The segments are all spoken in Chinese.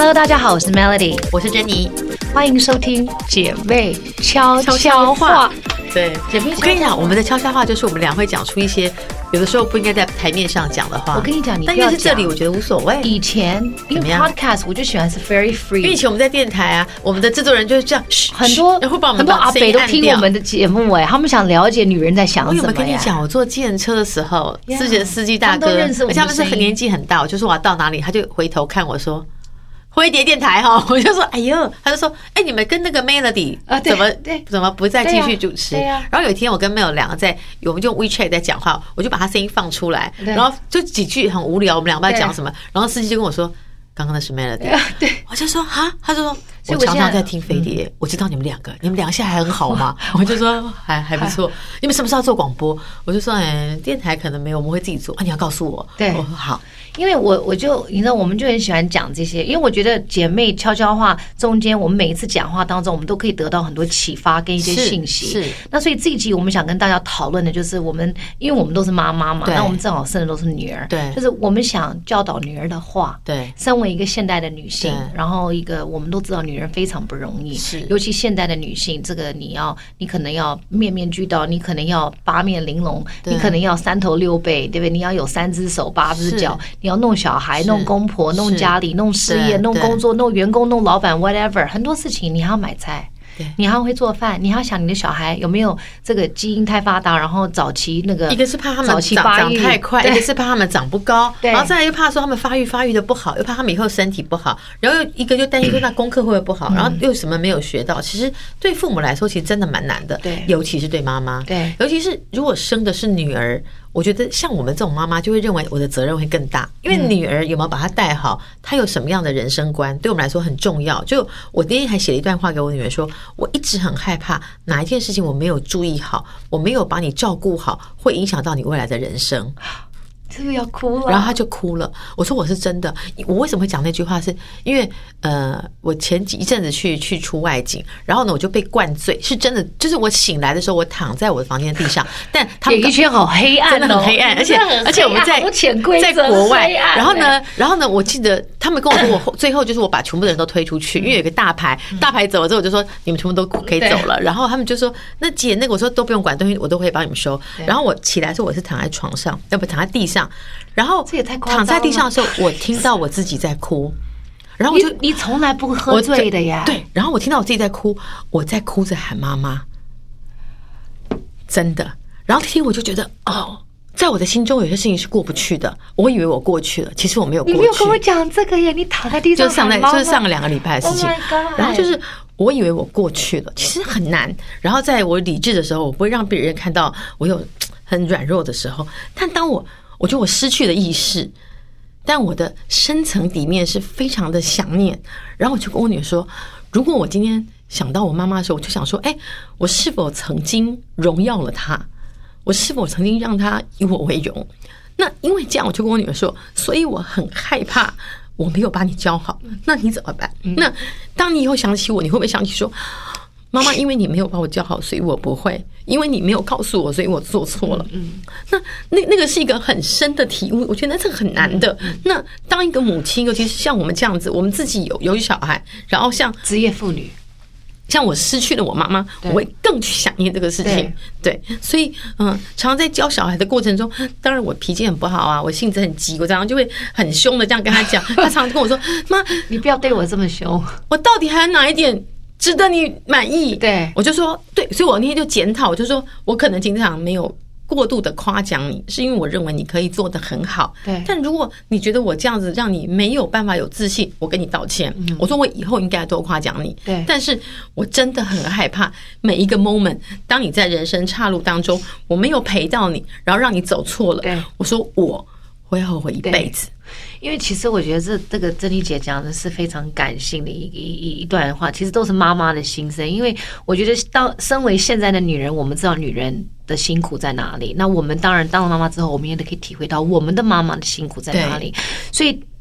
Hello， 大家好，我是 Melody， 我是珍妮， 欢迎收听姐妹悄悄话。 对，姐妹，我跟你讲，我们的悄悄话就是我们俩会讲出一些有的时候不应该在台面上讲的话。 我跟你讲，你但因为是这里，我觉得无所谓。 以前因为 podcast 我就喜欢是 very free， 因为以前我们在电台啊，我们的制作人就是这样， 很多阿北都听我们的节目他们想了解女人在想什么。 我有没有跟你讲，我坐计程车的时候，之前司机大哥，而且他们是很年纪很大，我就说我要到哪里，他就回头看我说。灰蝶电台哈，我就说哎呦，他就说哎，你们跟那个 Melody 怎么不再继续主持？然后有一天我跟 Mel 两个我们用 WeChat 在讲话，我就把他声音放出来，然后就几句很无聊，我们两个在讲什么，然后司机就跟我说刚刚那是 Melody， 我就说哈，他就说我常常在听飞碟，我知道你们两个现在还很好吗？我就说还不错，你们什么时候做广播？我就说电台可能没有，我们会自己做啊，你要告诉我。 对， 我说好。 因为我就你知道，我们就很喜欢讲这些，因为我觉得姐妹悄悄话中间，我们每一次讲话当中，我们都可以得到很多启发跟一些信息。 是。 那所以这一集我们想跟大家讨论的就是因为我们都是妈妈嘛，那我们正好生的都是女儿，对，就是我们想教导女儿的话，对，身为一个现代的女性，然后我们都知道女人非常不容易，是，尤其现代的女性，这个你可能要面面俱到，你可能要八面玲珑，你可能要三头六臂，对不对？你要有3只手8只脚。你要弄小孩，弄公婆，弄家里，弄事业，弄工作，弄员工，弄老板 whatever， 很多事情你还要买菜，你还要会做饭，你还要想你的小孩有没有这个基因太发达，然后早期那个一个是怕他们长太快，一个是怕他们长不高，然后再来又怕说他们发育的不好，又怕他们以后身体不好，然后又一个就担心说那功课会不会不好，然后又什么没有学到。其实对父母来说，其实真的蛮难的，尤其是对妈妈，尤其是如果生的是女儿。我觉得像我们这种妈妈就会认为我的责任会更大，因为女儿有没有把她带好，她有什么样的人生观，对我们来说很重要。就我那天还写了一段话给我女儿说，我一直很害怕哪一件事情我没有注意好，我没有把你照顾好，会影响到你未来的人生。 是不是要哭了？ 然后他就哭了。我说我是真的。我为什么会讲那句话？是因为我前一阵子去出外景，然后呢我就被灌醉，是真的。就是我醒来的时候，我躺在我的房间地上，但他们演艺圈好黑暗， 真的很黑暗，而且我们在国外，然后呢，我记得他们跟我说，我最后就是我把全部的人都推出去，因为有个大牌走了之后，我就说你们全部都可以走了。然后他们就说那姐那个，我说都不用管东西，我都会帮你们收。然后我起来的时候，我是躺在床上，要不躺在地上。然后躺在地上的时候，我听到我自己在哭，然后我就你从来不喝醉的呀？ 对，然后我听到我自己在哭，我在哭着喊妈妈，真的。然后那天我就觉得在我的心中有些事情是过不去的，我以为我过去了，其实我没有过去。 你没有跟我讲这个耶？你躺在地上喊妈妈， 就是上个2个礼拜的事情。然后就是我以为我过去了，其实很难。然后在我理智的时候，我不会让别人看到我有很软弱的时候，但当我觉得我失去了意识，但我的深层底面是非常的想念。然后我就跟我女儿说，如果我今天想到我妈妈的时候，我就想说，我是否曾经荣耀了她？我是否曾经让她以我为荣？那因为这样，我就跟我女儿说，所以我很害怕我没有把你教好，那你怎么办？那当你以后想起我，你会不会想起说，妈妈，因为你没有把我教好，所以我不会；因为你没有告诉我，所以我做错了。那个是一个很深的体悟，我觉得那是很难的。那当一个母亲，尤其是像我们这样子，我们自己有小孩，然后像职业妇女， 像我失去了我妈妈，我会更去想念这个事情。对，所以常常在教小孩的过程中，当然我脾气很不好啊，我性子很急，我常常就会很凶的这样跟他讲。他常常跟我说：“妈， 你不要对我这么凶， 我到底还有哪一点？”值得你满意，对，我就说对，所以我那天就检讨，我就说我可能经常没有过度的夸奖你，是因为我认为你可以做得很好，对。但如果你觉得我这样子让你没有办法有自信，我跟你道歉。我说我以后应该多夸奖你，对。但是我真的很害怕每一个 moment， 当你在人生岔路当中，我没有陪到你，然后让你走错了，对。我说我会后悔一辈子。 因为其实我觉得这个珍妮姐讲的是非常感性的一段话，其实都是妈妈的心声。因为我觉得身为现在的女人，我们知道女人的辛苦在哪里，那我们当然当了妈妈之后，我们也可以体会到我们的妈妈的辛苦在哪里。所以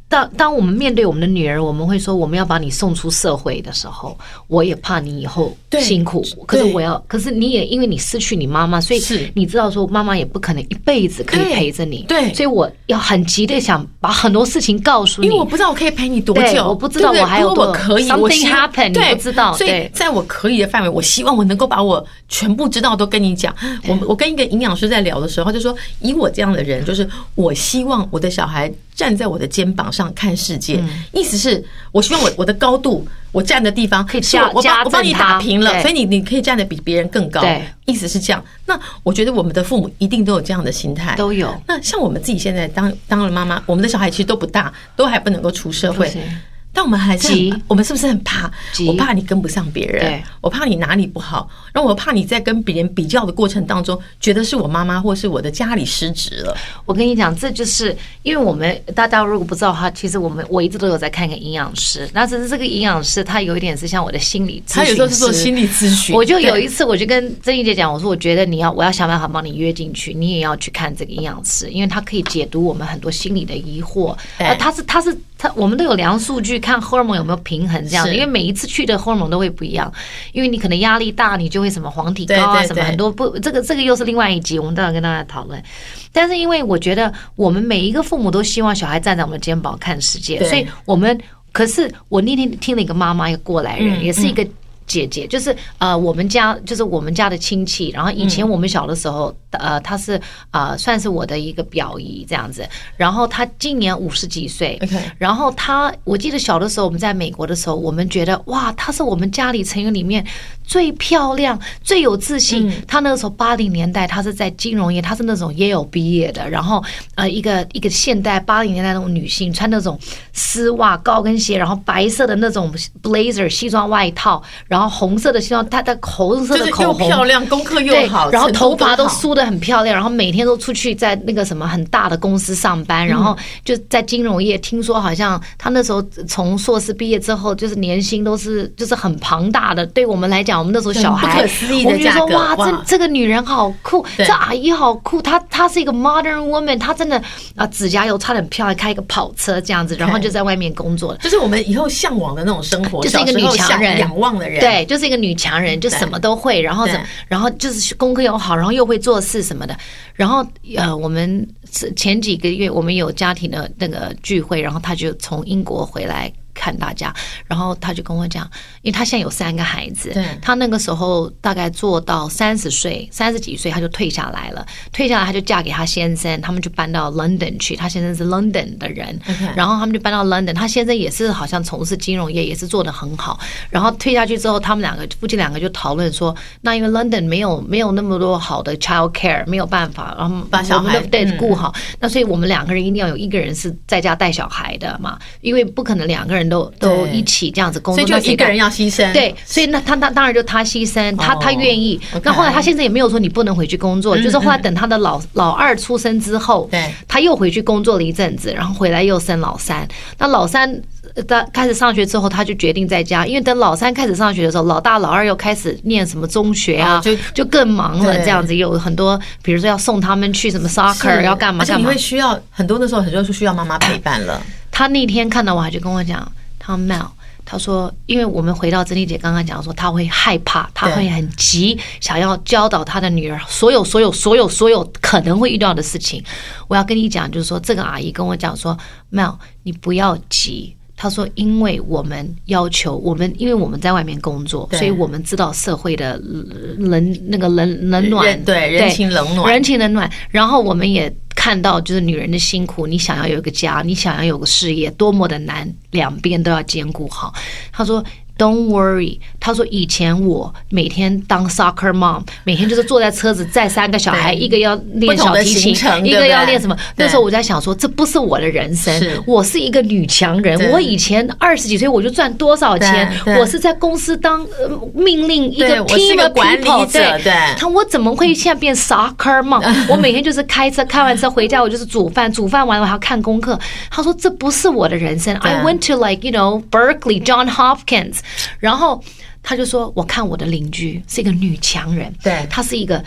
当我们面对我们的女儿，我们会说我们要把你送出社会的时候，我也怕你以后辛苦。可是你也因为你失去你妈妈，所以你知道说妈妈也不可能一辈子可以陪着你。 对， 所以我要很急的想把很多事情告诉你， 因为我不知道我可以陪你多久， 我不知道我还有多我可以 something happen， 你不知道。 所以在我可以的范围，我希望我能够把我全部知道都跟你讲。我跟一个营养师在聊的时候，他就说，以我这样的人，就是我希望我的小孩站在我的肩膀上看世界，意思是我希望我的高度，我站的地方可以我帮你打平了，所以你可以站得比别人更高，意思是这样。那我觉得我们的父母一定都有这样的心态， 都有。 那像我们自己现在当了妈妈，我们的小孩其实都不大，都还不能够出社会。但我们还是我们是不是很怕？我怕你跟不上别人，我怕你哪里不好，然后我怕你在跟别人比较的过程当中，觉得是我妈妈或是我的家里失职了。 我跟你讲，这就是因为我们大家如果不知道的话，其实我一直都有在看一个营养师，那只是这个营养师他有一点是像我的心理咨询师， 他有时候是做心理咨询。 我就有一次我就跟曾怡姐讲，我说我觉得我要想办法帮你约进去，你也要去看这个营养师，因为他可以解读我们很多心理的疑惑。我们都有量数据看荷尔蒙有没有平衡这样的，因为每一次去的荷尔蒙都会不一样，因为你可能压力大，你就会什么黄体高啊，什么很多不，这个又是另外一集，我们待会跟大家讨论。但是因为我觉得我们每一个父母都希望小孩站在我们的肩膀看世界，所以可是我那天听了一个妈妈，一个过来人，也是一个姐姐，就是我们家的亲戚，然后以前我们小的时候，她是算是我的一个表姨这样子，然后她今年50几岁，然后我记得小的时候我们在美国的时候，我们觉得哇，她是我们家里成员里面最漂亮、最有自信。她那个时候80年代，她是在金融业，她是那种也有毕业的，然后一个现代80年代那种女性，穿那种丝袜、高跟鞋，然后白色的那种 blazer 西装外套，然后红色的西装，她的红色的口红， 就是又漂亮，功课又好， 然后头发都梳得很漂亮，然后每天都出去在那个什么很大的公司上班，然后就在金融业，听说好像她那时候从硕士毕业之后，就是年薪都是就是很庞大的。对我们来讲，我们那时候小孩， 不可思议的价格， 我们就说哇，这个女人好酷，这阿姨好酷，她是一个 modern woman， 她真的指甲油擦得很漂亮，开一个跑车这样子，然后就在外面工作， 就是我们以后向往的那种生活， 就是一个女强人， 仰望的人， 对，就是一个女强人，就什么都会，然后就是功课又好，然后又会做事什么的。然后我们前几个月我们有家庭的那个聚会，然后他就从英国回来看大家，然后他就跟我讲，因为他现在有3个孩子，他那个时候大概做到30几岁他就退下来了，退下来他就嫁给他先生，他们就搬到 London 去，他先生是 London 的人，然后他们就搬到 London， 他先生也是好像从事金融业，也是做得很好，然后退下去之后，他们夫妻两个就讨论说，那因为 London 没有那么多好的 child care， 没有办法，然后把小孩顾好，那所以我们2个人一定要有1个人是在家带小孩的嘛，因为不可能2个人都一起这样子工作， 所以就1个人要牺牲。 对，所以那他当然就他牺牲，他愿意。那后来他现在也没有说你不能回去工作，就是后来等他的老2出生之后， 对， 他又回去工作了一阵子，然后回来又生老3。那老3开始上学之后，他就决定在家，因为等老3开始上学的时候，老大老2又开始念什么中学啊，就更忙了。这样子有很多，比如说要送他们去什么 soccer， 要干嘛干嘛， 你会需要很多的时候，很多是需要妈妈陪伴了。 他那天看到我，还就跟我讲，他 Mel， 他说，因为我们回到珍妮姐刚刚讲说，他会害怕，他会很急，想要教导他的女儿所有可能会遇到的事情。我要跟你讲，就是说，这个阿姨跟我讲说 ，Mel， 你不要急。他说：“因为我们要求因为我们在外面工作，所以我们知道社会的冷暖， 对人情冷暖。然后我们也看到，就是女人的辛苦。你想要有一个家，你想要有个事业，多么的难，两边都要兼顾好。”他说：“Don't worry。”他说：“以前我每天当 soccer mom， 每天就是坐在车子载3个小孩，一个要练小提琴，一个要练什么。那时候我在想说，这不是我的人生。我是一个女强人，我以前20几岁我就赚多少钱？我是在公司当命令一个 team of people， 对，我怎么会现在变 soccer mom？ 我每天就是开完车回家，我就是煮饭完了我还要看功课。他说这不是我的人生。I went to Berkeley, John Hopkins。”然后他就说，我看我的邻居是一个女强人， 对， 她是一个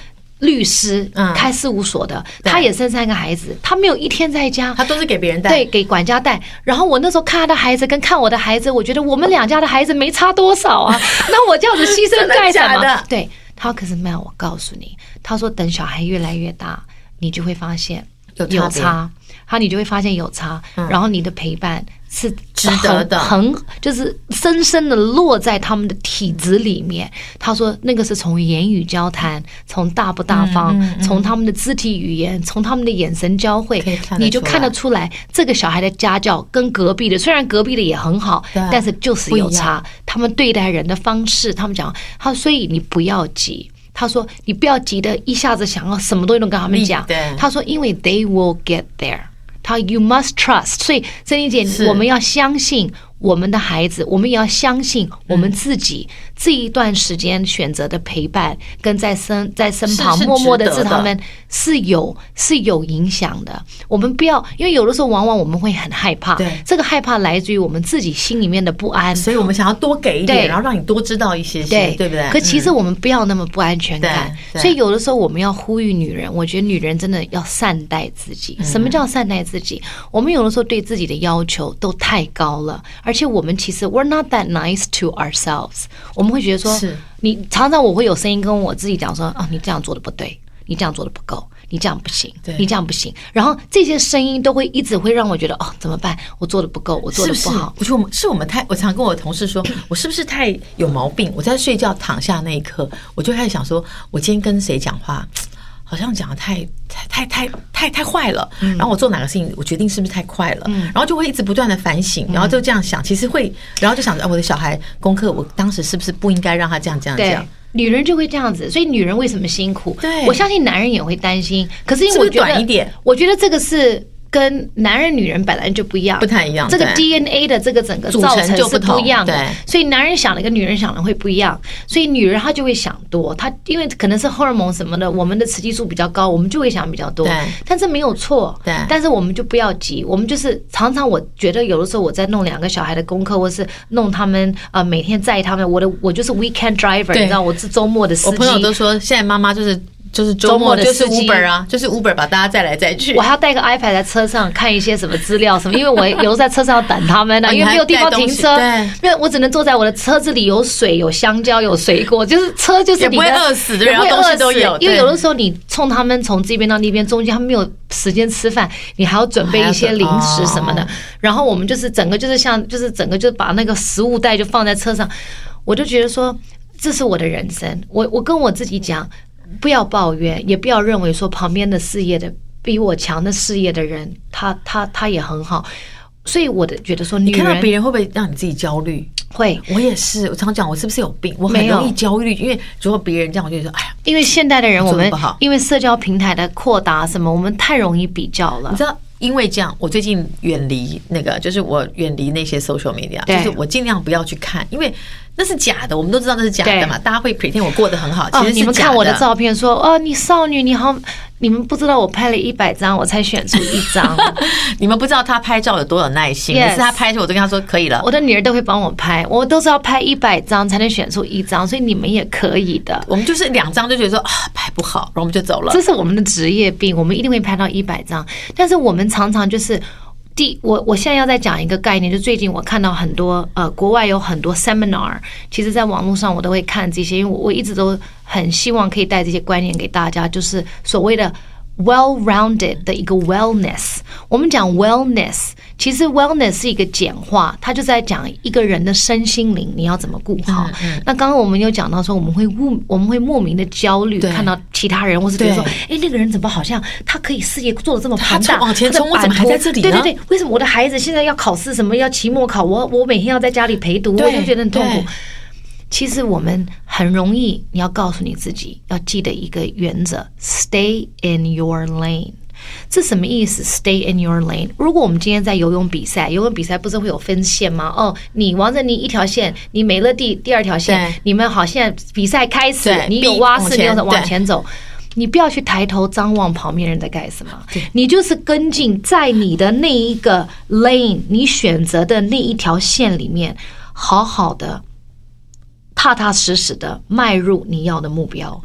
律师，开事务所的，他也生3个孩子，他没有一天在家， 他都是给别人带， 对，给管家带。然后我那时候看他的孩子跟看我的孩子，我觉得我们2家的孩子没差多少啊，那我这样子牺牲干什么？对，他可是Mel，我告诉你，他说等小孩越来越大，你就会发现有差，你就会发现有差，然后你的陪伴是值得的， 就是深深的落在他们的体质里面。他说那个是从言语交谈，从大不大方，从他们的肢体语言，从他们的眼神交汇，你就看得出来这个小孩的家教跟隔壁的，虽然隔壁的也很好，但是就是有差。他们对待人的方式，他们讲，所以你不要急。他说你不要急的一下子想要什么东西都跟他们讲。他说因为 they will get there。他 you must trust， 所以珍妮姐，我们要相信我们的孩子，我们也要相信我们自己这一段时间选择的陪伴，跟在身旁默默的治他们是有影响的。我们不要，因为有的时候往往我们会很害怕，这个害怕来自于我们自己心里面的不安， 所以我们想要多给一点，然后让你多知道一些，对不对？ 可其实我们不要那么不安全感，所以有的时候我们要呼吁女人，我觉得女人真的要善待自己。什么叫善待自己？我们有的时候对自己的要求都太高了，而且我们其实 we're not that nice to ourselves。我们会觉得说，你常常我会有声音跟我自己讲说，你这样做的不对，你这样做的不够，你这样不行，你这样不行。然后这些声音都会一直会让我觉得，怎么办？我做的不够，我做的不好。 我觉得我常跟我的同事说，我是不是太有毛病？我在睡觉躺下那一刻，我就开始想说，我今天跟谁讲话？好像讲的太坏了，然后我做哪个事情，我决定是不是太快了，然后就会一直不断的反省，然后就这样想，其实会，然后就想着我的小孩功课，我当时是不是不应该让他这样。 女人就会这样子，所以女人为什么辛苦？ 对， 我相信男人也会担心，可是因为我觉得短一点， 我觉得这个是。跟男人女人本来就不一样， 不太一样， 这个 DNA 的这个整个造成是不一样的，所以男人想的跟女人想的会不一样，所以女人她就会想多，她因为可能是荷尔蒙什么的，我们的雌激素比较高，我们就会想比较多，但这没有错，但是我们就不要急，我们就是常常我觉得有的时候我在弄2个小孩的功课，或是弄他们每天载他们，我就是 weekend driver， 你知道我是周末的司机， 我朋友都说现在妈妈就是周末就是 Uber 啊，就是 Uber 把大家载来载去。 我还要带个 iPad 在车上看一些什么资料什么，因为我有时候在车上要等他们因为没有地方停车，因为我只能坐在我的车子里，有水、有香蕉、有水果，就是车就是你的， 也不会饿死的，然后东西都有。 因为有的时候你冲他们从这边到那边，中间他们没有时间吃饭，你还要准备一些零食什么的。然后我们就是整个就是像就是整个就把那个食物袋就放在车上，我就觉得说这是我的人生，我跟我自己讲。不要抱怨，也不要认为说旁边的事业的比我强的事业的人，他也很好。所以我觉得说，女人看到别人会不会让你自己焦虑？ 会， 我也是。我常讲，我是不是有病？我很容易焦虑，因为如果别人这样，我就说，哎呀， 因为现代的人，我们因为社交平台的扩大，什么，我们太容易比较了。 你知道，因为这样，我最近远离那个，就是我远离那些 social media， 就是我尽量不要去看，因为。那是假的，我们都知道那是假的嘛。大家会 pretend 我过得很好，其实是假的。 你们看我的照片说，你少女，你好，你们不知道我拍了100张，我才选出1张。 你们不知道他拍照有多有耐心。每次他拍的时候，我都跟他说可以了。 我的女儿都会帮我拍，我都是要拍100张才能选出1张，所以你们也可以的。 我们就是2张就觉得说拍不好，然后我们就走了。 这是我们的职业病，我们一定会拍到100张，但是我们常常就是。我现在要再讲一个概念，就最近我看到很多国外有很多 seminar， 其实在网络上我都会看这些，因为我一直都很希望可以带这些观念给大家，就是所谓的 well-rounded 的一个 wellness。我们讲 wellness， 其实 wellness 是一个简化，它就在讲一个人的身心灵你要怎么顾好。那刚刚我们有讲到说，我们会莫名的焦虑，看到其他人，或是觉得说，那个人怎么好像他可以事业做得这么庞大， 往前冲，我怎么还在这里呢？ 对，为什么我的孩子现在要考试，什么要期末考，我每天要在家里陪读，我就觉得很痛苦。其实我们很容易，你要告诉你自己，要记得一个原则 ：Stay in your lane。这什么意思 ？Stay in your lane。如果我们今天在游泳比赛不是会有分线吗？你王振宁一条线，你美乐蒂第2条线，你们好，现在比赛开始，你有蛙式，你有往前走。你不要去抬头张望旁边人在干什么，你就是跟进在你的那一个 lane， 你选择的那一条线里面，好好的。踏踏实实的迈入你要的目标，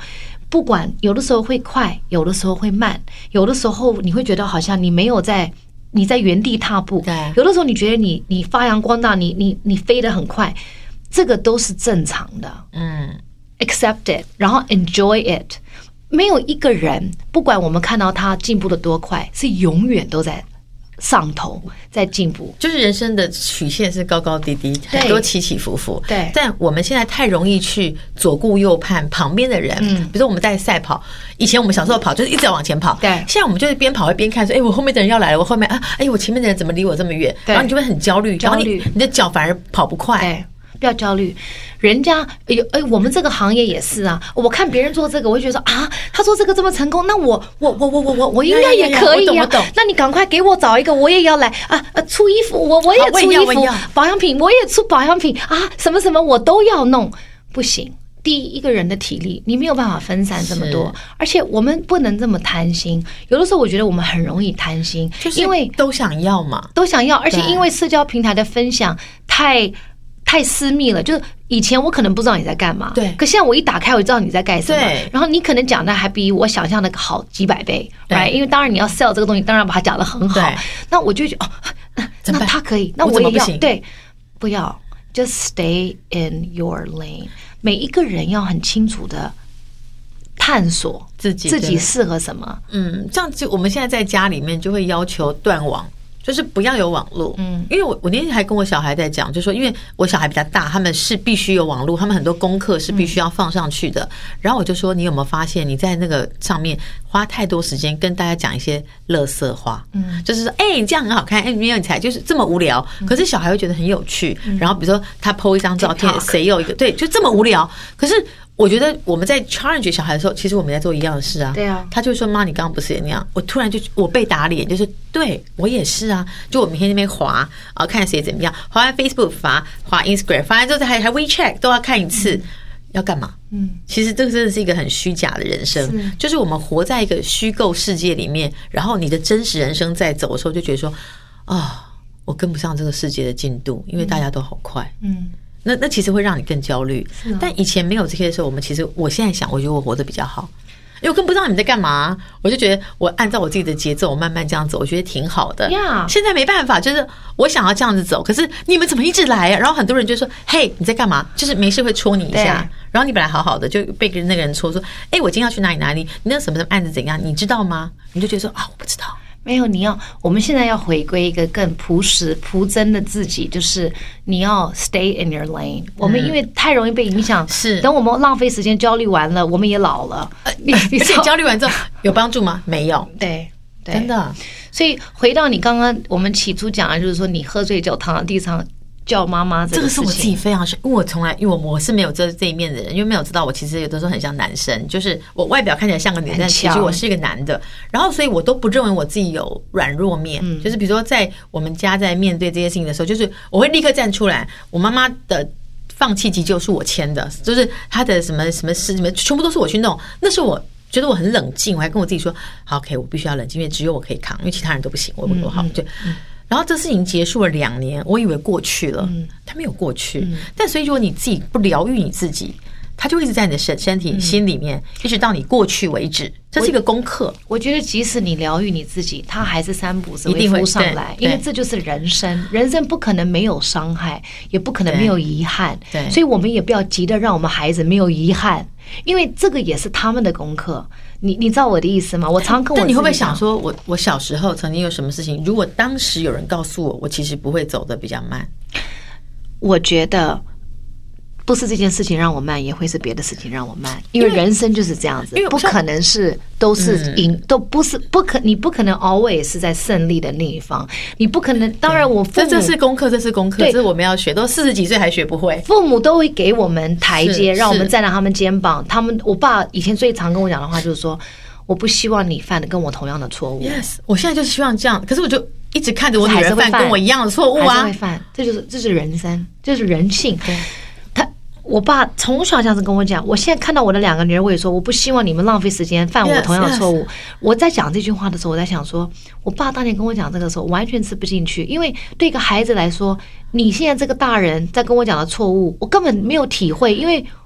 不管有的时候会快，有的时候会慢，有的时候你会觉得好像你没有你在原地踏步，有的时候你觉得你发扬光大，你飞得很快，这个都是正常的。accept it， 然后 enjoy it。没有一个人，不管我们看到他进步的多快，是永远都在上头，在进步。 就是人生的曲线是高高低低，很多起起伏伏。 对， 但我们现在太容易去左顾右盼旁边的人。比如说我们在赛跑，以前我们小时候跑就是一直要往前跑， 对。 现在我们就是边跑会边看说，我后面的人要来了，我后面我前面的人怎么离我这么远？然后你就会很焦虑，然后你的脚反而跑不快。 对。不要焦虑，人家我们这个行业也是啊。我看别人做这个，我会觉得说啊，他做这个这么成功，那我应该也可以啊。那你赶快给我找一个，我也要来啊！出衣服我也出衣服，保养品我也出保养品啊，什么什么我都要弄，不行。第一个人的体力，你没有办法分散这么多，而且我们不能这么贪心。有的时候我觉得我们很容易贪心，因为都想要嘛， 都想要，而且因为社交平台的分享太私密了，就是以前我可能不知道你在干嘛， 对。 可现在我一打开，我知道你在干什么，对。然后你可能讲的还比我想象的好几百倍，对。因为当然你要 sell 这个东西，当然把它讲得很好，那我就觉得那他可以，那我也要，对，不要 just stay in your lane。每一个人要很清楚的探索自己适合什么。 这样就我们现在在家里面就会要求断网。就是不要有网络，因为我那天还跟我小孩在讲，就说因为我小孩比较大，他们是必须有网络，他们很多功课是必须要放上去的。然后我就说，你有没有发现你在那个上面花太多时间跟大家讲一些垃圾话？就是说，你这样很好看，没有你才就是这么无聊。可是小孩会觉得很有趣。然后比如说他 po 一张照片，谁有一个对，就这么无聊。可是我觉得我们在 challenge 小孩的时候，其实我们在做一样的事啊。 对啊， 他就说：“妈，你刚刚不是也那样？”我突然我被打脸，就是对我也是啊。就我每天那边滑啊，看谁怎么样，滑完 Facebook 滑 Instagram， 滑完之后还 WeChat 都要看一次，要干嘛？其实这个真的是一个很虚假的人生，就是我们活在一个虚构世界里面，然后你的真实人生在走的时候，就觉得说我跟不上这个世界的进度，因为大家都好快。那其实会让你更焦虑，但以前没有这些的时候，我现在想，我觉得我活得比较好，因为我更不知道你们在干嘛，我就觉得我按照我自己的节奏，我慢慢这样走，我觉得挺好的。现在没办法，就是我想要这样子走，可是你们怎么一直来啊？然后很多人就说：“嘿，你在干嘛？”就是没事会戳你一下，然后你本来好好的，就被那个人戳说：“我今天要去哪里？你那什么案子怎样？你知道吗？”你就觉得说：“我不知道。” 没有，我们现在要回归一个更朴实朴真的自己，就是你要 stay in your lane。我们因为太容易被影响，是等我们浪费时间焦虑完了，我们也老了。 而且焦虑完之后有帮助吗？没有。 对， 真的。 所以回到你刚刚我们起初讲的，就是说你喝醉酒躺在地上叫妈妈这个事情， 这个是我自己非常深，因为我是没有这一面的人，因为没有知道我其实有的时候很像男生，就是我外表看起来像个女生，但其实我是一个男的，然后所以我都不认为我自己有软弱面，就是比如说在我们家在面对这些事情的时候，就是我会立刻站出来，我妈妈的放弃急救是我签的，就是她的什么事全部都是我去弄，那是我觉得我很冷静，我还跟我自己说好 OK 我必须要冷静，因为只有我可以扛，因为其他人都不行，我好就然后这事情结束了2年，我以为过去了，它没有过去。但所以如果你自己不疗愈你自己，它就一直在你的身体心里面，一直到你过去为止。这是一个功课。我觉得即使你疗愈你自己，它还是3步子会浮上来，因为这就是人生，人生不可能没有伤害，也不可能没有遗憾。所以我们也不要急着让我们孩子没有遗憾，因为这个也是他们的功课。你知道我的意思吗？我常跟我，但你会不会想说，我小时候曾经有什么事情，如果当时有人告诉我，我其实不会走得比较慢。我觉得不是这件事情让我慢，也会是别的事情让我慢，因为人生就是这样子，不可能是都是赢，都不是你不可能 always 是在胜利的那一方，你不可能。当然，我父母这是功课，这是我们要学，都40几岁还学不会。父母都会给我们台阶，让我们站在他们肩膀。我爸以前最常跟我讲的话就是说，我不希望你犯的跟我同样的错误。Yes， 我现在就是希望这样，可是我就一直看着我女儿犯跟我一样的错误啊，还是会犯，这是人生，这是人性。我爸从小这样子跟我讲，我现在看到我的2个女儿，我也说我不希望你们浪费时间犯我同样的错误。我在讲这句话的时候，我在想说，我爸当年跟我讲这个时候，完全吃不进去，因为对一个孩子来说，你现在这个大人在跟我讲的错误，我根本没有体会，因为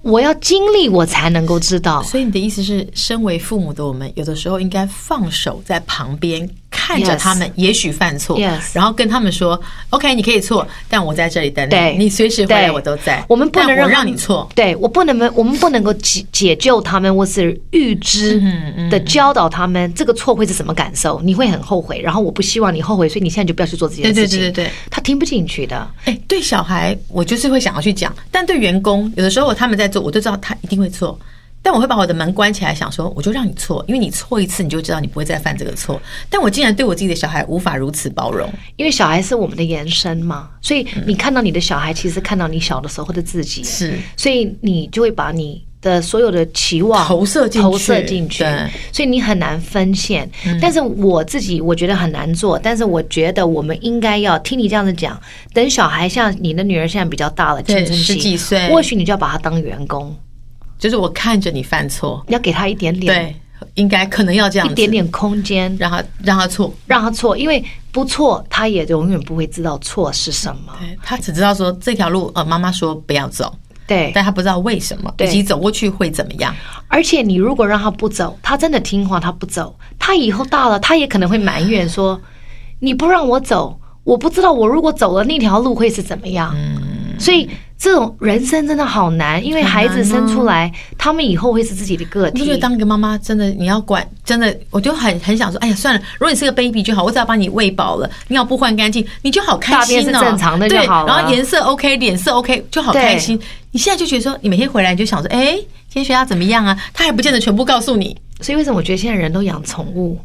我要经历我才能够知道。 所以你的意思是，身为父母的我们有的时候应该放手在旁边看着他们也许犯错，然后跟他们说 OK 你可以错，但我在这里等你，你随时回来我都在。 我们不能让你错， 对，我们不能够解救他们，或是预知的教导他们这个错会是什么感受，你会很后悔，然后我不希望你后悔，所以你现在就不要去做这件事情。对，他听不进去的。 对小孩我就是会想要去讲，但对员工有的时候他们在做，我就知道他一定会错，但我会把我的门关起来，想说我就让你错，因为你错一次你就知道你不会再犯这个错。但我竟然对我自己的小孩无法如此包容， 因为小孩是我们的延伸嘛，所以你看到你的小孩其实看到你小的时候的自己， 是， 所以你就会把你的所有的期望投射进去， 所以你很难分线。但是我自己我觉得很难做，但是我觉得我们应该要听你这样子讲，等小孩像你的女儿现在比较大了，青春期 10几岁， 或许你就要把她当员工， 就是我看着你犯错， 要给她一点点， 对，应该可能要这样子， 一点点空间， 让他错， 因为不错，他也永远不会知道错是什么。 对，他只知道说这条路，妈妈说不要走， 对， 但他不知道为什么，以及走过去会怎么样。 而且你如果让他不走，他真的听话，他不走，他以后大了，他也可能会埋怨说，你不让我走，我不知道我如果走了那条路会是怎么样。所以这种人生真的好难，因为孩子生出来，他们以后会是自己的个体。 我觉得当一个妈妈，真的你要管，真的我就很想说，哎呀，算了，如果你是个 baby 就好，我只要把你喂饱了，尿布换干净，你就好开心哦。 大便是正常的就好了， 然后颜色 OK， 脸色 OK， 就好开心。你现在就觉得说，你每天回来你就想说，今天学校怎么样啊？他还不见得全部告诉你。 所以为什么我觉得现在人都养宠物？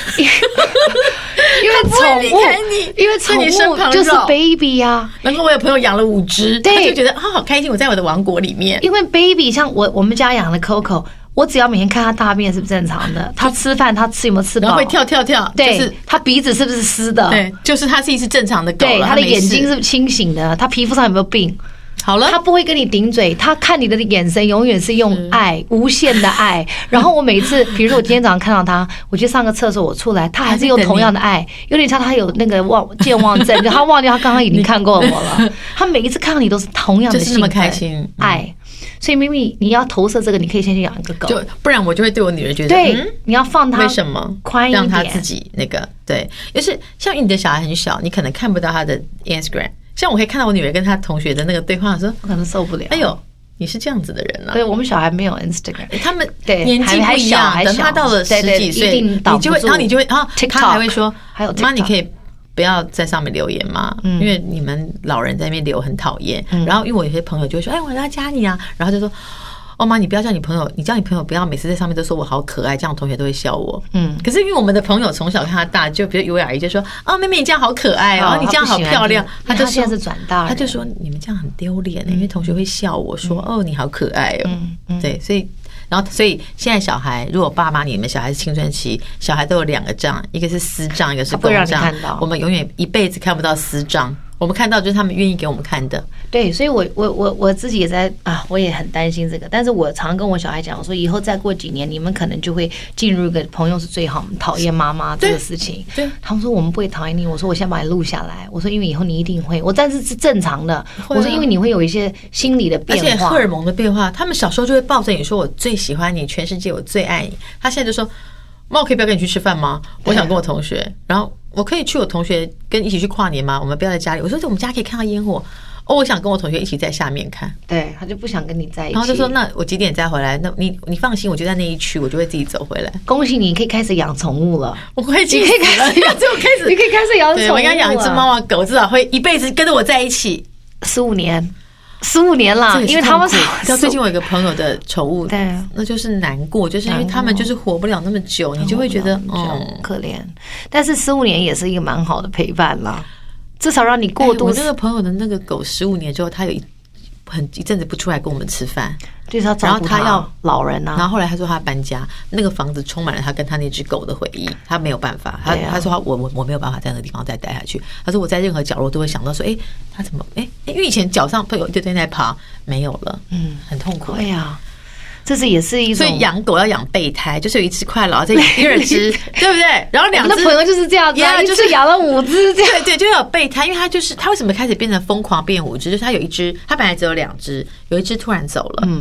因为宠物就是 baby 啊。 然后我有朋友养了5只，他就觉得好开心，我在我的王国里面。 因为 baby 像我们家养的 Coco， 我只要每天看他大便是不是正常的，他吃饭他有没有吃饱， 然后会跳， 对， 就是他鼻子是不是湿的， 对，就是他是一只正常的狗， 对，他的眼睛是不是清醒的，他皮肤上有没有病。 好了， 他不会跟你顶嘴，他看你的眼神永远是用爱，无限的爱。然后我每次，比如说我今天早上看到他，我去上个厕所，我出来，他还是用同样的爱，有点像他有那个健忘症，就他忘掉他刚刚已经看过我了。他每一次看到你都是同样的兴奋， 就是那么开心， 爱。所以明明你要投射这个，你可以先去养一个狗， 就不然我就会对我女儿觉得， 对，你要放他为什么宽一点， 让他自己那个对，就是像你的小孩很小，你可能看不到他的 Instagram。像我可以看到我女儿跟她同学的那个对话的时候， 我可能受不了。 哎呦，你是这样子的人啊！ 对，我们小孩没有 Instagram， 他们年纪不一样，等他到了10几岁，你就会，然后你就会，他还会说， 还有妈，你可以不要在上面留言吗？因为你们老人在那边留很讨厌。然后因为我有些朋友就会说，我要加你啊，然后就说。妈，你不要叫你朋友，你叫你朋友不要每次在上面都说我好可爱，这样同学都会笑我。可是因为我们的朋友从小看他大，就比如尤雅怡就说妹妹你这样好可爱哦，你这样好漂亮。 他就现在是转大人， 他就说你们这样很丢脸，因为同学会笑我说你好可爱哦。对，所以现在小孩，如果爸妈你们小孩是青春期，小孩都有2个障，一个是私障，一个是公障。我们永远一辈子看不到私障。我们看到就是他们愿意给我们看的， 对，所以我自己也在我也很担心这个，但是我常跟我小孩讲，我说以后再过几年，你们可能就会进入一个朋友是最好，讨厌妈妈这个事情。对，他们说我们不会讨厌你，我说我先把你录下来，我说因为以后你一定会，但是是正常的，我说因为你会有一些心理的变化， 而且荷尔蒙的变化，他们小时候就会抱着你说我最喜欢你，全世界我最爱你，他现在就说。妈，我可以不要跟你去吃饭吗？我想跟我同学，然后我可以去我同学跟一起去跨年吗？我们不要在家里。我说我们家可以看到烟火。我想跟我同学一起在下面看。 对，他就不想跟你在一起。 然后就说那我几点再回来？那你放心，我就在那一区，我就会自己走回来。 恭喜你，可以开始养宠物了。 我快急死了，你可以开始养宠物了。 我应该养一只猫啊狗，至少会一辈子跟着我在一起 15年了，因为他们最近我有一个朋友的宠物，对，那就是难过，就是因为他们就是活不了那么久，你就会觉得可怜。但是15年也是一个蛮好的陪伴啦，至少让你过渡。 我那个朋友的那个狗15年之后，他有一阵子不出来跟我们吃饭， 就是要照顾他要老人啊。 然后后来他说他搬家，那个房子充满了他跟他那只狗的回忆，他没有办法，他说我没有办法在那个地方再待下去。他说我在任何角落都会想到说，他怎么因为以前脚上会有一堆在爬，没有了，很痛苦。 对呀。这是也是一种， 所以养狗要养备胎，就是有一只快老，再养第2只，对不对？然后2只， 我的朋友就是这样子，就是养了5只这样， 对，就有备胎，因为他为什么开始变成疯狂变5只？就是他有一只，他本来只有2只，有一只突然走了，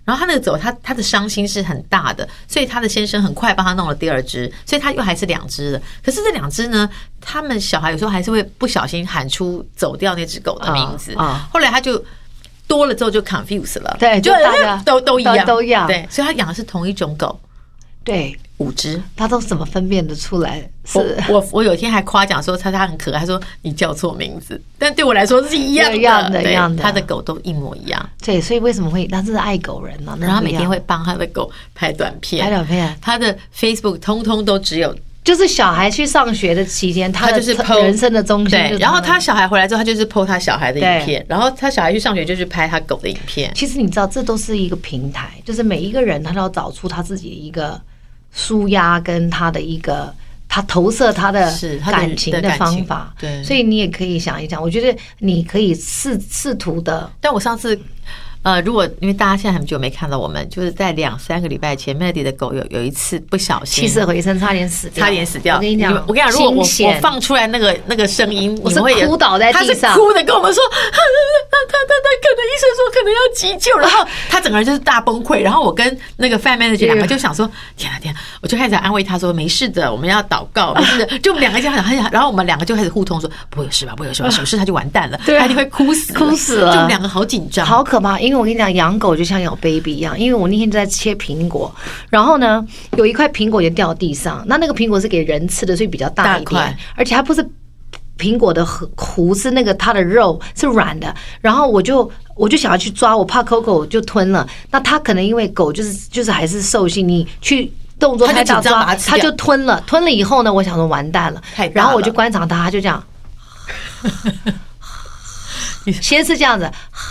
然后他那个走，他的伤心是很大的，所以他的先生很快帮他弄了第2只，所以他又还是2只的。可是这2只呢，他们小孩有时候还是会不小心喊出走掉那只狗的名字。后来他就多了之后就 confuse 了， 对，就大家都一样， 都一样。 对，所以他养的是同一种狗。 对 ，5只， 他都怎么分辨得出来？是我有一天还夸奖说他很可爱，他说你叫错名字，但对我来说是一样的， 一样的， 他的狗都一模一样。 对，所以为什么会？他是爱狗人呢？ 然后他每天会帮他的狗拍短片，他的 Facebook 通通都只有。 就是小孩去上学的期间，他就是人生的中心。 对，然后他小孩回来之后，他就是 po 他小孩的影片，然后他小孩去上学就去拍他狗的影片。 其实你知道，这都是一个平台，就是每一个人他都要找出他自己的一个抒压跟他的一个他投射他的感情的方法。 对， 所以你也可以想一想，我觉得你可以试图的。 但我上次。如果因为大家现在很久没看到我们，就是在2-3个礼拜前 Melody 的狗有一次不小心起死回生，差点死掉。 我跟你讲，如果我放出来那个声音， 我是哭倒在地上， 他是哭的跟我们说，他可能医生说可能要急救，然后他整个人就是大崩溃。然后我跟那个 Fan Manager 2个就想说，天啊，我就开始安慰他说没事的，我们要祷告，没事的。就我们2个这样讲，然后我们2个就开始互通说不会有事吧，什么事他就完蛋了，他一定会哭死了。就我们2个好紧张， 好可怕。因为我跟你讲，养狗就像养 baby 一样。因为我那天就在切苹果，然后呢，有一块苹果就掉地上。那个苹果是给人吃的，所以比较大一点，而且它不是苹果的核，是那个它的肉是软的。然后我就想要去抓，我怕 Coco 就吞了。那它可能因为狗就是还是兽性，你去动作太大抓，它就吞了。吞了以后呢，我想说完蛋了，然后我就观察它就这样，先是这样子。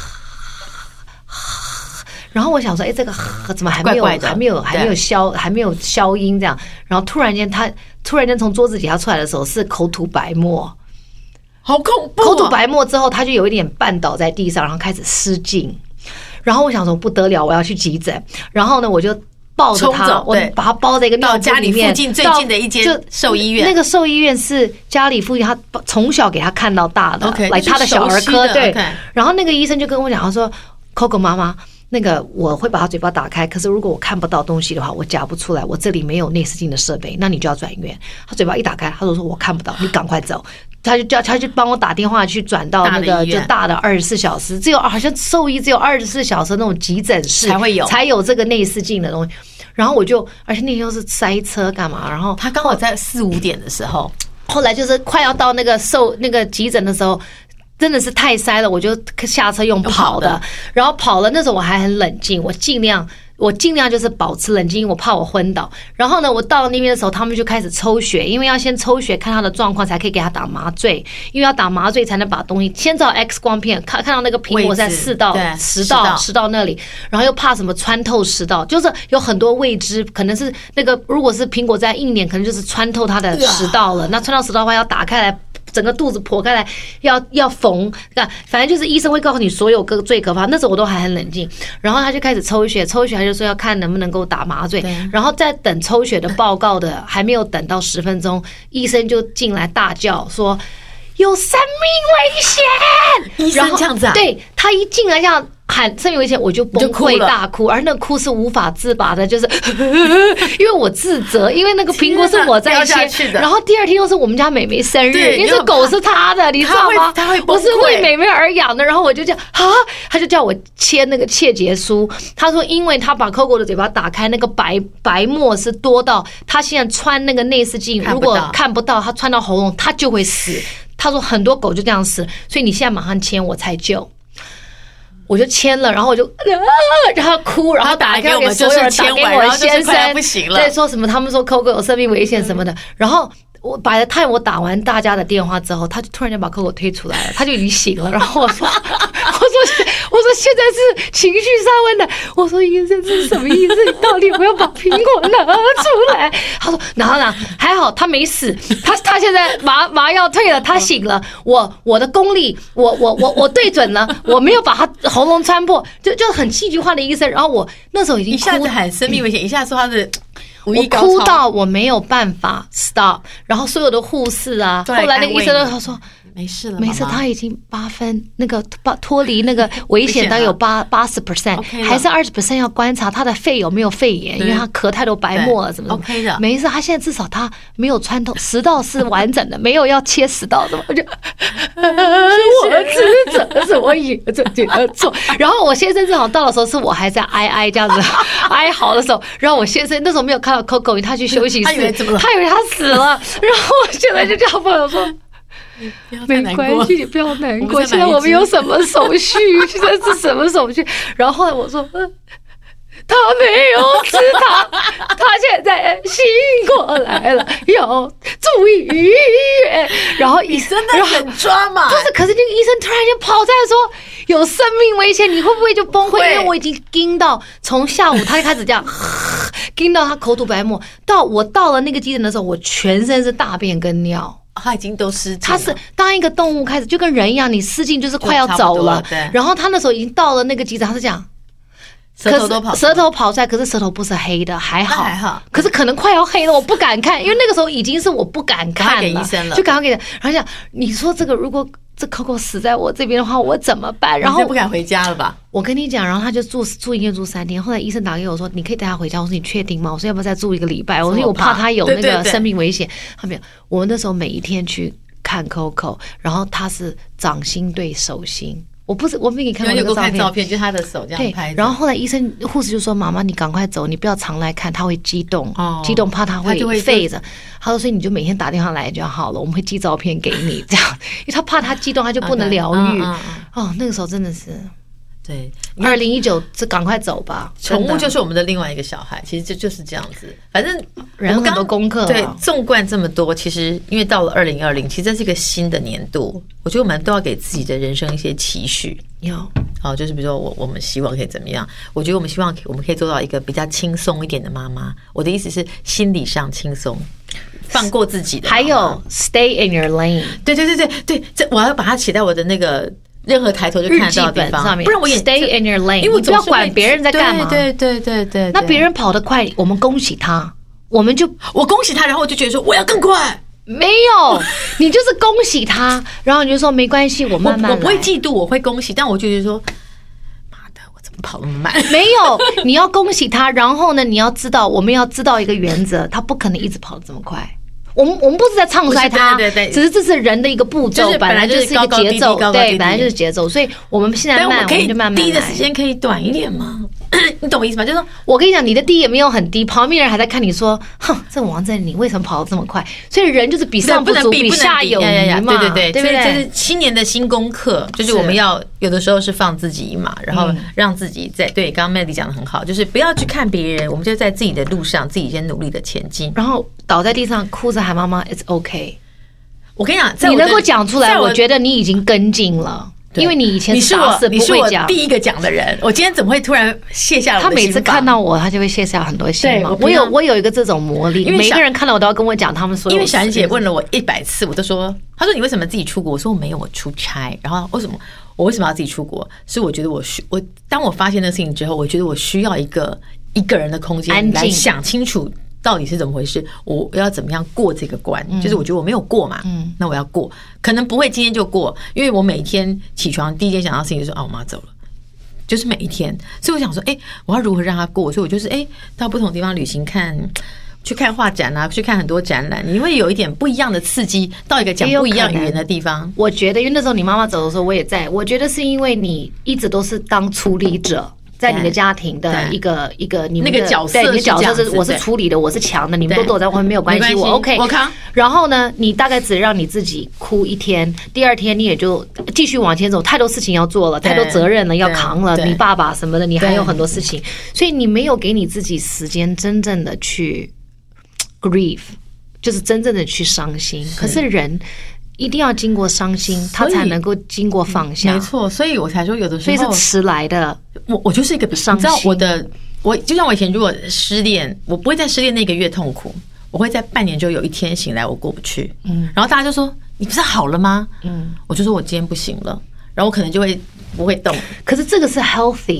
然后我想说，这个怎么还没有消音这样？然后突然间从桌子底下出来的时候是口吐白沫， 好恐怖！ 口吐白沫之后，他就有一点绊倒在地上，然后开始失禁。然后我想说不得了，我要去急诊。然后呢，我就抱着他，我把他包在一个尿布里面， 到家里附近最近的一间兽医院。 那个兽医院是家里附近，他从小给他看到大的，来他的小儿科。对，然后那个医生就跟我讲，他说 ：“Coco 妈妈。”那个我会把他嘴巴打开，可是如果我看不到东西的话，我夹不出来，我这里没有内视镜的设备，那你就要转院。他嘴巴一打开，他说我看不到，你赶快走。他就帮我打电话去转到那个就大的24小时，好像兽医只有24小时那种急诊室才有这个内视镜的东西。然后而且那天又是塞车干嘛？然后他刚好在4-5点的时候， 后来就是快要到那个急诊的时候。真的是太塞了，我就下车用跑的，然后跑了。那时候我还很冷静，我尽量就是保持冷静，我怕我昏倒。然后呢，我到了那边的时候，他们就开始抽血，因为要先抽血看他的状况，才可以给他打麻醉。因为要打麻醉才能把东西先照 X 光片看到那个苹果在4到10道那里，然后又怕什么穿透10道，就是有很多未知，可能是那个如果是苹果在硬点，可能就是穿透它的10道了。那穿到10道的话，要打开来。整个肚子剖开来要缝，反正就是医生会告诉你所有最可怕。那时候我都还很冷静，然后他就开始抽血，他就说要看能不能够打麻醉，然后在等抽血的报告的还没有等到10分钟，医生就进来大叫说有生命危险。 医生这样子啊？ 对，他一进来这样喊生命危险，我就崩溃大哭，而那个哭是无法自拔的，就是因为我自责，因为那个苹果是我在切，然后第2天又是我们家妹妹生日，因为这狗是她的，你知道吗？我是为妹妹而养的，然后我就这样他就叫我签那个切结书，他说因为他把 Coco 的嘴巴打开，那个白沫是多到他现在穿那个内视镜，如果看不到，他穿到喉咙，他就会死。他说很多狗就这样死，所以你现在马上签我才救。我就签了，然后我就然后哭，然后打给所有人，打给我先生，对，说什么他们说 Coco 有生命危险什么的，然后我把了time，我打完大家的电话之后，他就突然间把 Coco 推出来了，他就已经醒了，然后我说现在是情绪上温的，我说医生这是什么意思？你到底有没有把苹果拿出来？他说拿，还好他没死，他现在麻药退了，他醒了，我的功力我对准了，我没有把他喉咙穿破，就很戏剧化的医生。然后我那时候已经一下子喊生命危险，一下说他的。 我哭到我没有办法 stop， 然后所有的护士啊，后来那个医生他说没事了， 没事，他已经8分，那个脱离那个危险大概有80%，还是20%要观察他的肺有没有肺炎，因为他咳太多白沫了，怎么 OK 的， 没事，他现在至少他没有穿透，10道是完整的，没有要切10道的，我就我职责是我也这个做，然后我先生正好到的时候是我还在哀这样子哀嚎的时候，然后我先生那时候没有看到 Coco， 他去休息室，他以为他死了，然后我现在就叫朋友说。没关系，你不要难过。现在我们有什么手续？现在是什么手续？然后后来我说，他没有吃糖，他现在醒过来了，要注意医院。然后医生真的很抓嘛， 不是？可是那个医生突然间跑在说有生命危险，你会不会就崩溃？因为我已经盯到从下午他就开始这样盯到他口吐白沫，到我到了那个急诊的时候，我全身是大便跟尿。 他已经都失禁了。 他是当一个动物开始就跟人一样，你失禁就是快要走了。然后他那时候已经到了那个急诊，他是讲舌头跑出来，可是舌头不是黑的，还好。可是可能快要黑了，我不敢看，因为那个时候已经是我不敢看了， 给医生了， 就赶快给他。然后讲，你说这个如果这 Coco 死在我这边的话，我怎么办？然后你就不敢回家了吧？ 我跟你讲，然后他就住医院住3天。后来医生打给我说：“你可以带他回家。”我说：“你确定吗？”我说：“要不要再住1个礼拜？”我说：“我怕他有那个生命危险。”他没有。我那时候每一天去看 Coco， 然后他是掌心对手心。我没给你看到那个照片，就他的手这样拍。 然后后来护士就说：“妈妈，你赶快走，你不要常来看，他会激动，激动怕他会废着。”他说：“所以你就每天打电话来就好了，我们会寄照片给你，这样，因为他怕他激动，他就不能疗愈。”哦，那个时候真的是。 对 ，2019这赶快走吧。 宠物就是我们的另外一个小孩，其实这就是这样子。反正人很多功课， 对，纵观这么多，其实因为到了2020，其实这是一个新的年度，我觉得我们都要给自己的人生一些期许。就是比如说我们希望可以怎么样？我觉得我们希望我们可以做到一个比较轻松一点的妈妈。我的意思是心理上轻松，放过自己的。 还有 stay in your lane。 对，这我要把它写在我的那个。任何抬头就看到的地方，不然我也 stay in your lane， 因为我不要管别人在干嘛。 对。 那别人跑得快，我们恭喜他，我恭喜他，然后我就觉得说我要更快。 没有，你就是恭喜他，然后你就说没关系，我慢慢来。 我不会嫉妒，我会恭喜，但我就觉得说，妈的，我怎么跑那么慢？ 没有，你要恭喜他，然后呢，你要知道，我们要知道一个原则，他不可能一直跑得这么快。我们不是在唱衰他， 对， 只是这是人的一个步骤，本来就是一个节奏，对，本来就是节奏，所以我们现在我们就慢慢来。 低的时间可以短一点吗？你懂我意思吗？就是说我跟你讲，你的低也没有很低，旁边人还在看你说，哼，这王振你为什么跑得这么快？所以人就是比上不足，比下有余嘛， 对，所以这是新年的新功课，就是我们要有的时候是放自己一马，然后让自己在对。刚刚 Melody 讲的很好，就是不要去看别人，我们就在自己的路上，自己先努力的前进， 然后倒在地上哭着喊妈妈 ，It's OK。 我跟你讲， 你能够讲出来，我觉得你已经跟进了。因为你以前是打死不会讲， 第一个讲的人，我今天怎么会突然卸下了？ 他每次看到我，他就会卸下很多心嘛。我有一个这种魔力，每个人看到我都要跟我讲他们说。 因为小妍姐问了我100次，我都说，她说你为什么自己出国？我说我没有，我出差。然后我为什么要自己出国？是我觉得当我发现那事情之后，我觉得我需要一个人的空间来想清楚。到底是怎么回事？我要怎么样过这个关？就是我觉得我没有过嘛，那我要过，可能不会今天就过，因为我每天起床第一件想到的事情就是我妈走了，就是每一天，所以我想说，我要如何让她过？所以我就是到不同地方旅行去看画展啊，去看很多展览，你会有一点不一样的刺激，到一个讲不一样语言的地方。 我觉得，因为那时候你妈妈走的时候，我也在。我觉得是因为你一直都是当处理者。在你的家庭的一个你们的那个角色， 对，你的角色是我是处理的，我是强的，你们都躲在外面没有关系，我 OK， 我扛。 然后呢，你大概只让你自己哭1天，第2天你也就继续往前走，太多事情要做了，太多责任了要扛了，你爸爸什么的，你还有很多事情，所以你没有给你自己时间真正的去 grieve， 就是真正的去伤心。可是人一定要经过伤心，他才能够经过放下。 没错，所以我才说有的时候， 所以是迟来的。 我就是一个伤心。你知道我就像我以前如果失恋，我不会在失恋那个月痛苦，我会在半年就有一天醒来我过不去，然后大家就说你不是好了吗？我就说我今天不行了，然后我可能就会不会动。 可是这个是 healthy。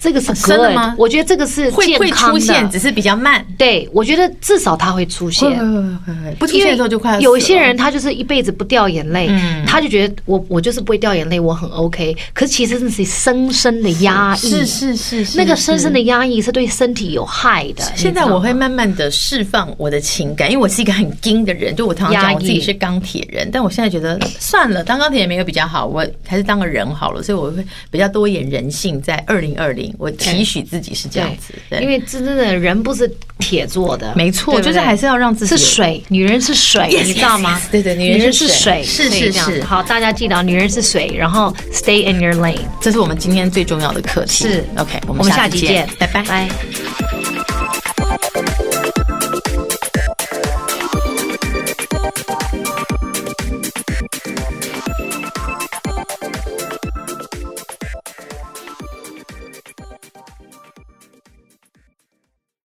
这个是真的吗？ 我觉得这个是健康的， 会出现，只是比较慢。 对，我觉得至少它会出现， 会不出现的时候就快要死了。 有些人他就是一辈子不掉眼泪，他就觉得我就是不会掉眼泪，我很 OK。可是其实那是深深的压抑， 是那个深深的压抑是对身体有害的。 现在我会慢慢的释放我的情感，因为我是一个很硬的人，就我常常讲我自己是钢铁人，但我现在觉得算了，当钢铁人没有比较好，我还是当个人好了，所以我会比较多一点人性。在2020，我期许自己是这样子， 因为真的人不是铁做的， 没错，就是还是要让自己是水，女人是水，你知道吗？ 对，女人是水， 是。好，大家记得，女人是水，然后 stay in your lane， 这是我们今天最重要的课题。 是 OK， 我们下集见，拜拜。